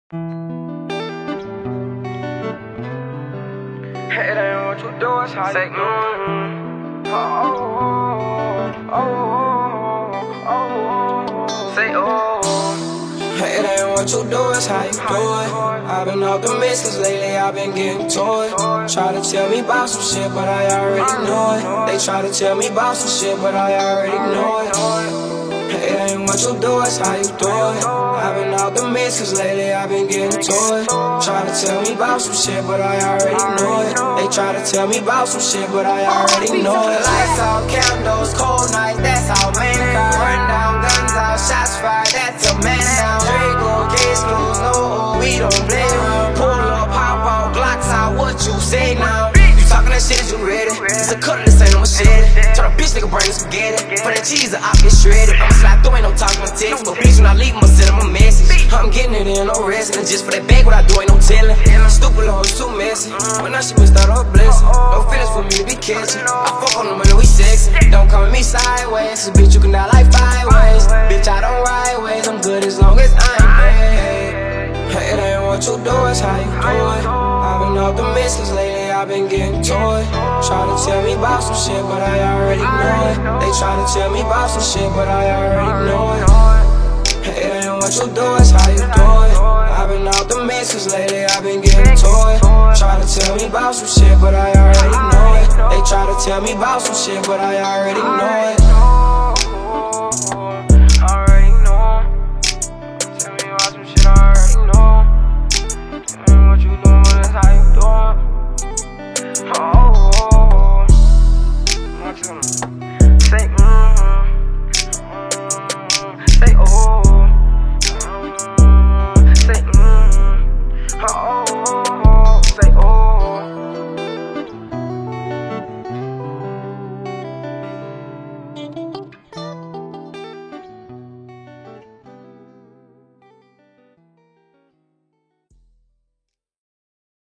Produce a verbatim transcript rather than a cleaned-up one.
It ain't what you do, it's how you do it. Oh, oh, oh, oh, say oh. It ain't what you do, it's how you do it. I've been off the misses lately, I've been getting to it. Try to tell me about some shit, but I already know it. They try to tell me about some shit, but I already know it. It ain't what you do, it's how you do it. I've been off the misses lately, I've been getting to it. Try to tell me about some shit, but I already know it. They try to tell me about some shit, but I already know it. Lights out, candles, cold nights, that's how mankind. Run down, guns out, shots fired, that's a man down. Drago, case closed, no, we don't play around. Pull up, pop out, Glocks out, what you say now? Talking that shit, is you ready? It's a cut, this ain't no machete. Turn a bitch, nigga, brain spaghetti. For that cheese, the op get shredded. I'ma slide through, ain't no talking, no text. But bitch, when I leave, I'ma send him a message. I'm getting it in, no rest. And just for that bag, what I do, ain't no telling. Stupid hoe, too messy. But now she missed out her blessing. No feelings for me to be catching. I fuck on them and we sexy. Don't come at me sideways. So bitch, you can die like five ways. Bitch, I don't ride ways. I'm good as long as I ain't paid. It ain't what you do, it's how you do it. I've been off the misses lately, I've been getting to it. Try to tell me about some shit, but I already know it. They try to tell me about some shit, but I already know it. It ain't what you do, it's how you do it. I've been off the misses lately, I've been getting to it. Try to tell me about some shit, but I already know it. They try to tell me about some shit, but I already know it.